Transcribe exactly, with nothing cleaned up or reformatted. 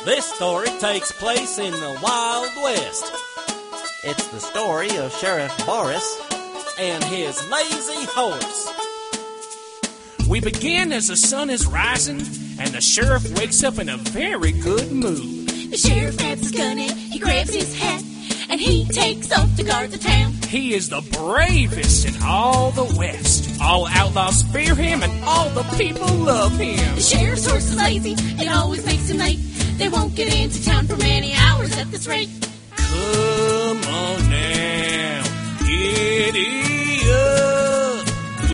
This story takes place in the Wild West. It's the story of Sheriff Boris and his lazy horse. We begin as the sun is rising, and the sheriff wakes up in a very good mood. The sheriff grabs his gun and he grabs his hat, and he takes off to guard the town. He is the bravest in all the West. All outlaws fear him, and all the people love him. The sheriff's horse is lazy, it always makes him late. They won't get into town for many hours at this rate. Come on now, giddy up.